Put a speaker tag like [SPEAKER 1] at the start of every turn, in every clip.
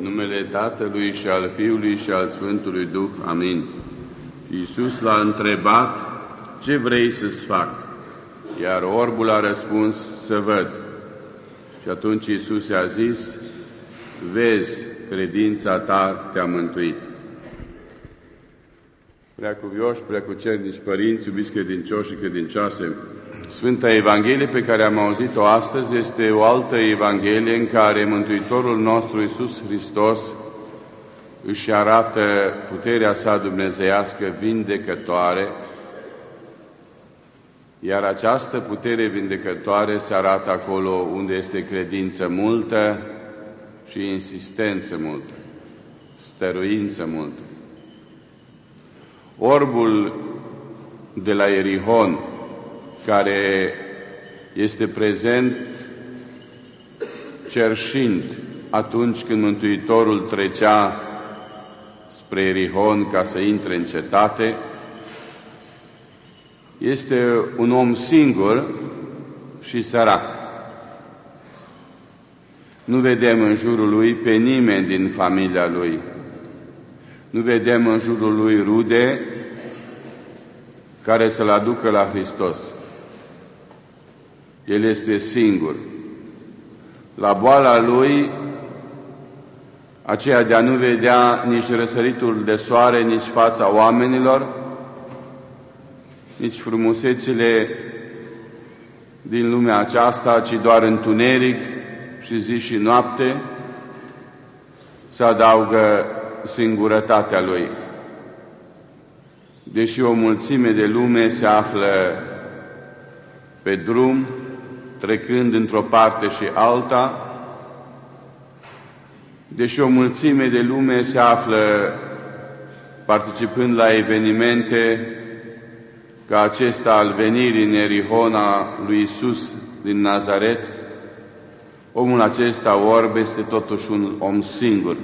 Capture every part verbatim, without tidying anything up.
[SPEAKER 1] numele Tatălui și al Fiului și al Sfântului Duh. Amin. Iisus l-a întrebat: ce vrei să-ți fac? Iar orbul a răspuns: să văd. Și atunci Iisus i-a zis: vezi, credința ta te-a mântuit. Preacuvioși, preacucernici părinți, iubiți credincioși și credincioase, Sfânta Evanghelie pe care am auzit-o astăzi este o altă Evanghelie în care Mântuitorul nostru Iisus Hristos își arată puterea sa dumnezeiască vindecătoare, iar această putere vindecătoare se arată acolo unde este credință multă și insistență multă, stăruință multă. Orbul de la Ierihon, care este prezent cerșind atunci când Mântuitorul trecea spre Ierihon ca să intre în cetate, este un om singur și sărac. Nu vedem în jurul lui pe nimeni din familia lui. Nu vedem în jurul lui rude care să-l aducă la Hristos. El este singur. La boala lui, aceea de a nu vedea nici răsăritul de soare, nici fața oamenilor, nici frumusețile din lumea aceasta, ci doar întuneric și zi și noapte, se adaugă singurătatea lui. Deși o mulțime de lume se află pe drum, trecând într-o parte și alta, deși o mulțime de lume se află participând la evenimente ca acesta al venirii în Ierihon a lui Iisus din Nazaret, omul acesta orb este totuși un om singur.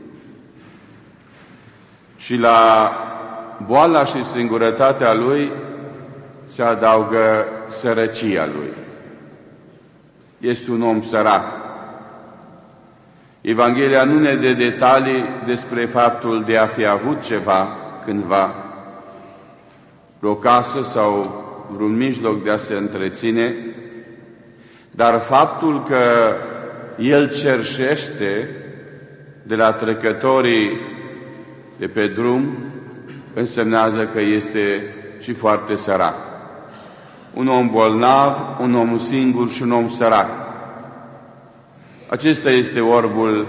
[SPEAKER 1] Și la boala și singurătatea lui se adaugă sărăcia lui. Este un om sărac. Evanghelia nu ne dă detalii despre faptul de a fi avut ceva cândva, o casă sau vreun mijloc de a se întreține, dar faptul că el cerșește de la trecătorii de pe drum însemnează că este și foarte sărac. Un om bolnav, un om singur și un om sărac. Acesta este orbul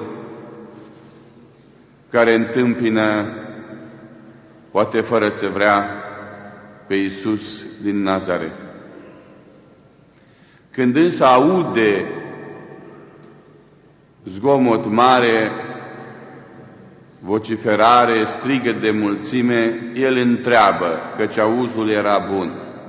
[SPEAKER 1] care întâmpină, poate fără să vrea, pe Iisus din Nazaret. Când însă aude zgomot mare, vociferare, strigă de mulțime, el întreabă, căci auzul era bun: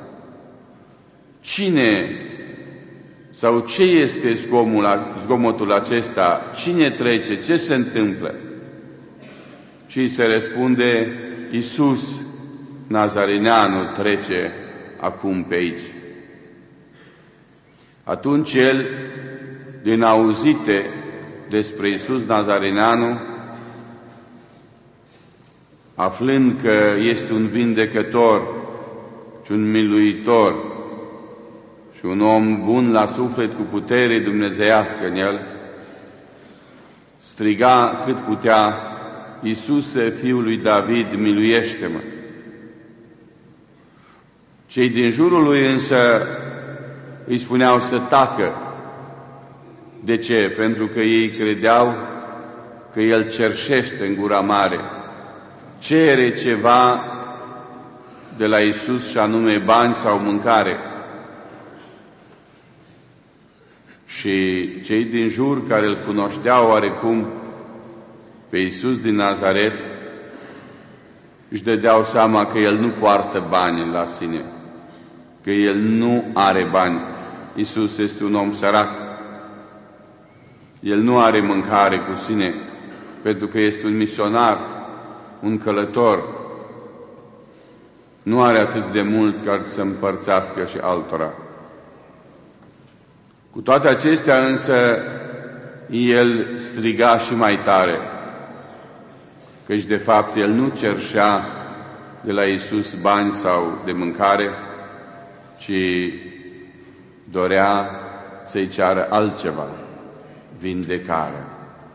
[SPEAKER 1] cine sau ce este zgomotul acesta? Cine trece? Ce se întâmplă? Și îi se răspunde: Iisus Nazarineanul trece acum pe aici. Atunci el, din auzite despre Iisus Nazarineanul, aflând că este un vindecător și un miluitor și un om bun la suflet cu putere dumnezeiască în el, striga cât putea: Iisuse, Fiul lui David, miluiește-mă! Cei din jurul lui însă îi spuneau să tacă. De ce? Pentru că ei credeau că el cerșește în gura mare, cere ceva de la Iisus, și anume bani sau mâncare. Și cei din jur, care îl cunoșteau oarecum pe Iisus din Nazaret, își dădeau seama că el nu poartă bani la sine, că el nu are bani. Iisus este un om sărac. El nu are mâncare cu sine, pentru că este un misionar, un călător. Nu are atât de mult ca să împărțească și altora. Cu toate acestea însă, el striga și mai tare, căci de fapt el nu cerșea de la Iisus bani sau de mâncare, ci dorea să-i ceară altceva, vindecarea,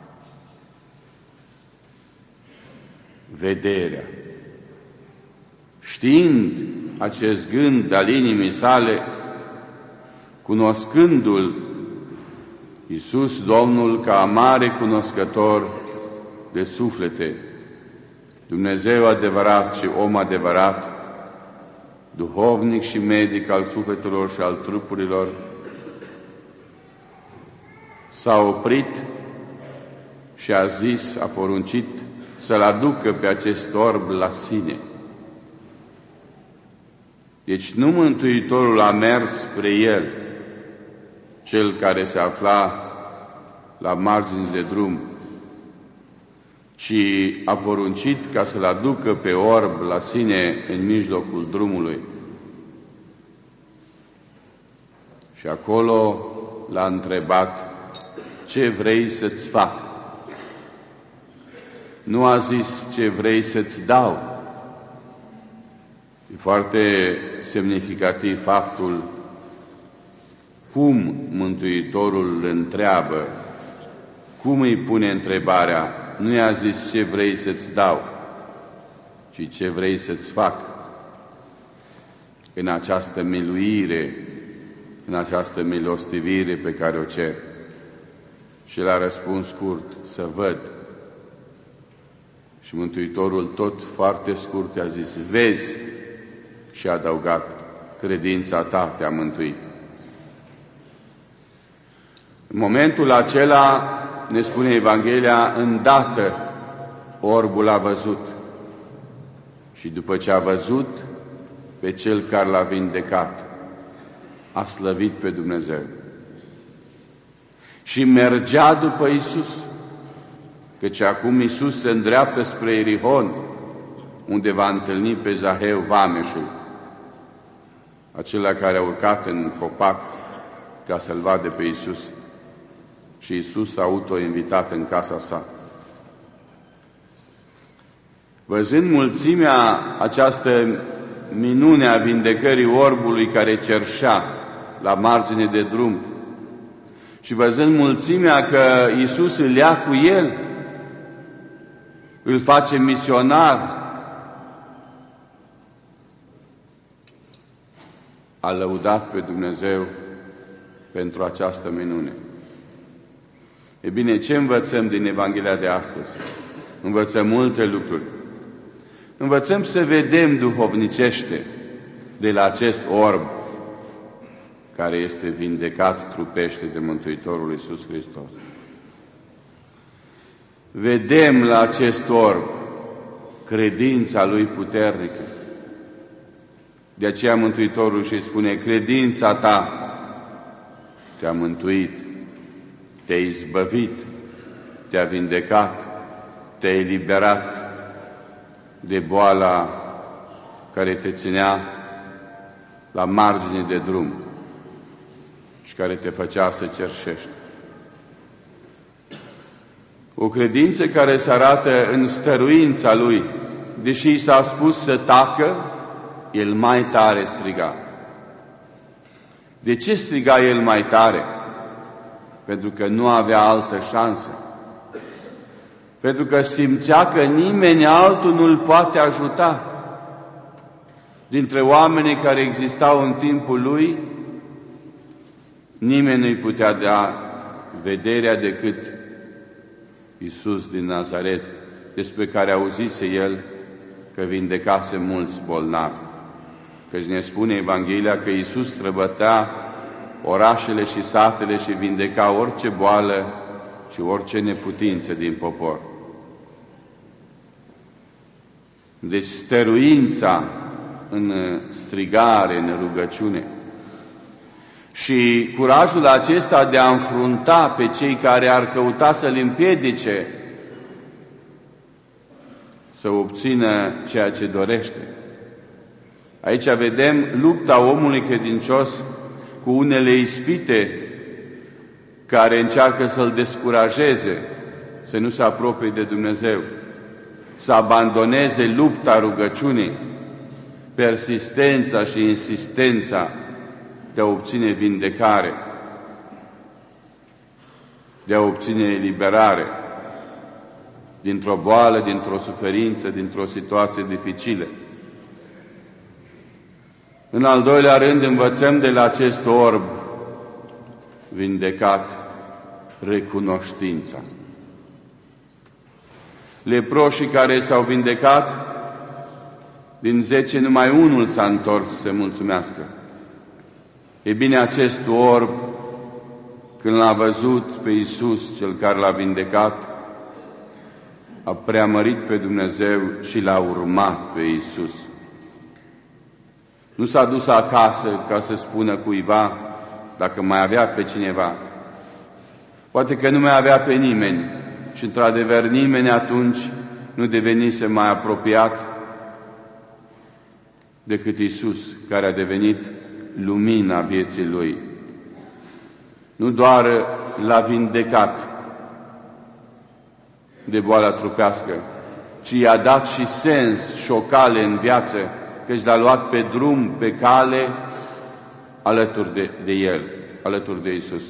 [SPEAKER 1] vederea. Știind acest gând al inimii sale, cunoscându-L Iisus Domnul ca mare cunoscător de suflete, Dumnezeu adevărat și om adevărat, duhovnic și medic al sufletelor și al trupurilor, s-a oprit și a zis, a poruncit să-l aducă pe acest orb la sine. Deci nu Mântuitorul a mers spre el, cel care se afla la margini de drum, ci a poruncit ca să-l aducă pe orb la sine în mijlocul drumului. Și acolo l-a întrebat, ce vrei să-ți fac? Nu a zis, ce vrei să-ți dau. E foarte semnificativ faptul cum Mântuitorul îl întreabă, cum îi pune întrebarea. Nu i-a zis ce vrei să-ți dau, ci ce vrei să-ți fac în această miluire, în această milostivire pe care o cer. Și l-a răspuns scurt, să văd. Și Mântuitorul tot foarte scurt a zis, vezi, și a adăugat, credința ta te-a mântuit. În momentul acela, ne spune Evanghelia, îndată orbul a văzut. Și după ce a văzut pe cel care l-a vindecat, a slăvit pe Dumnezeu. Și mergea după Iisus, căci acum Iisus se îndreaptă spre Ierihon, unde va întâlni pe Zaheu vameșul, acela care a urcat în copac ca să-l vadă pe Iisus. Și Iisus s-a auto-invitat în casa sa. Văzând mulțimea această minune a vindecării orbului care cerșea la margine de drum și văzând mulțimea că Iisus îl ia cu el, îl face misionar, a lăudat pe Dumnezeu pentru această minune. E bine, ce învățăm din Evanghelia de astăzi? Învățăm multe lucruri. Învățăm să vedem duhovnicește de la acest orb care este vindecat trupește de Mântuitorul Iisus Hristos. Vedem la acest orb credința lui puternică. De aceea Mântuitorul își spune, credința ta te-a mântuit, te-a izbăvit, te-a vindecat, te-a eliberat de boala care te ținea la margine de drum și care te făcea să cerșești. O credință care se arată în stăruința lui, deși i s-a spus să tacă, el mai tare striga. De ce striga el mai tare? Pentru că nu avea altă șansă. Pentru că simțea că nimeni altul nu-l poate ajuta. Dintre oamenii care existau în timpul lui, nimeni nu-i putea da vederea decât Iisus din Nazaret, despre care auzise el că vindecase mulți bolnavi. Căci ne spune Evanghelia că Iisus străbătea orașele și satele și vindeca orice boală și orice neputință din popor. Deci stăruința în strigare, în rugăciune și curajul acesta de a înfrunta pe cei care ar căuta să-l împiedice să obțină ceea ce dorește. Aici vedem lupta omului credincios cu unele ispite care încearcă să-l descurajeze, să nu se apropie de Dumnezeu, să abandoneze lupta rugăciunii, persistența și insistența de a obține vindecare, de a obține eliberare dintr-o boală, dintr-o suferință, dintr-o situație dificilă. În al doilea rând, învățăm de la acest orb vindecat recunoștința. Leproșii care s-au vindecat, din zece numai unul s-a întors să mulțumească. E bine, acest orb, când l-a văzut pe Iisus, cel care l-a vindecat, a preamărit pe Dumnezeu și l-a urmat pe Iisus. Nu s-a dus acasă ca să spună cuiva, dacă mai avea pe cineva. Poate că nu mai avea pe nimeni și, într-adevăr, nimeni atunci nu devenise mai apropiat decât Iisus, care a devenit lumina vieții lui. Nu doar l-a vindecat de boala trupească, ci i-a dat și sens și o cale în viață, căci l-a luat pe drum, pe cale, alături de, de El, alături de Iisus.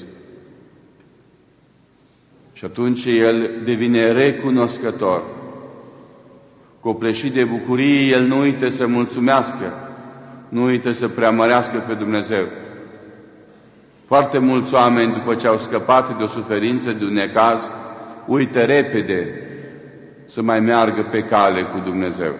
[SPEAKER 1] Și atunci el devine recunoscător. Copleșit de bucurie, el nu uită să mulțumească, nu uită să preamărească pe Dumnezeu. Foarte mulți oameni, după ce au scăpat de o suferință, de un necaz, uită repede să mai meargă pe cale cu Dumnezeu.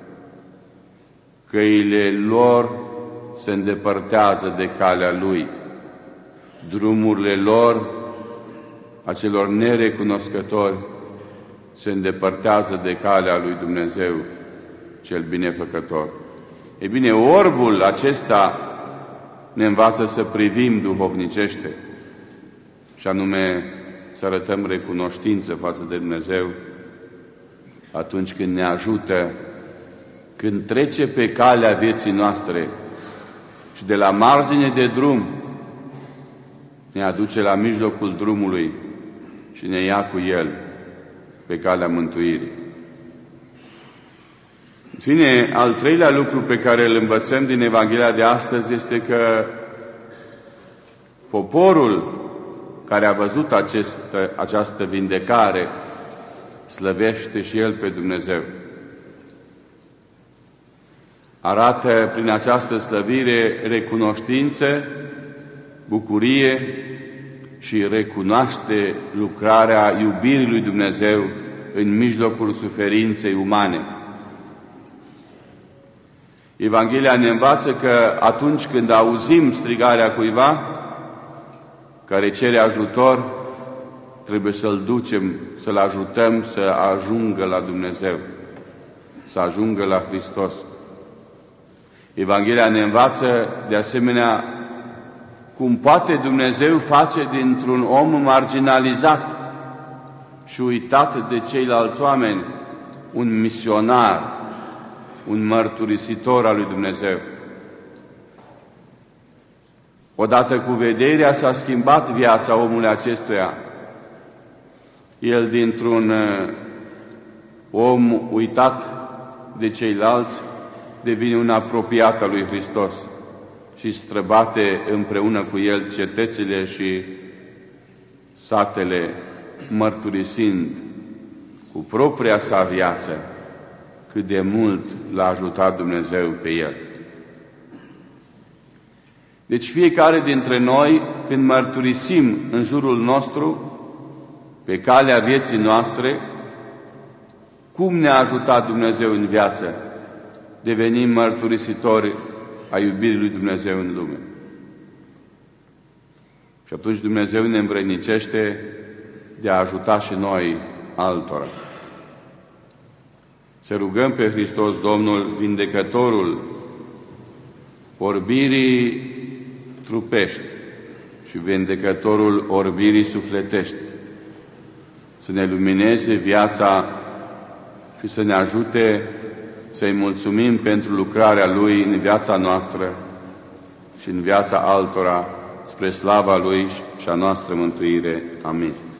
[SPEAKER 1] Căile lor se îndepărtează de calea Lui. Drumurile lor, acelor nerecunoscători, se îndepărtează de calea lui Dumnezeu, cel binefăcător. E bine, orbul acesta ne învață să privim duhovnicește, și anume să arătăm recunoștință față de Dumnezeu atunci când ne ajută, când trece pe calea vieții noastre și de la margine de drum ne aduce la mijlocul drumului și ne ia cu El pe calea mântuirii. În fine, al treilea lucru pe care îl învățăm din Evanghelia de astăzi este că poporul care a văzut această, această vindecare slăvește și el pe Dumnezeu. Arată prin această slăvire recunoștință, bucurie și recunoaște lucrarea iubirii lui Dumnezeu în mijlocul suferinței umane. Evanghelia ne învață că atunci când auzim strigarea cuiva care cere ajutor, trebuie să-l ducem, să-l ajutăm să ajungă la Dumnezeu, să ajungă la Hristos. Evanghelia ne învață de asemenea cum poate Dumnezeu face dintr-un om marginalizat și uitat de ceilalți oameni un misionar, un mărturisitor al lui Dumnezeu. Odată cu vederea s-a schimbat viața omului acestuia. El, dintr-un om uitat de ceilalți, devine un apropiat al lui Hristos și străbate împreună cu el cetățile și satele, mărturisind cu propria sa viață cât de mult l-a ajutat Dumnezeu pe el. Deci fiecare dintre noi, când mărturisim în jurul nostru, pe calea vieții noastre, cum ne-a ajutat Dumnezeu în viață, devenim mărturisitori a iubirii lui Dumnezeu în lume. Și atunci Dumnezeu ne învrednicește de a ajuta și noi altora. Să rugăm pe Hristos Domnul, vindecătorul orbirii trupești și vindecătorul orbirii sufletești, să ne lumineze viața și să ne ajute să-i mulțumim pentru lucrarea Lui în viața noastră și în viața altora, spre slava Lui și a noastră mântuire. Amin.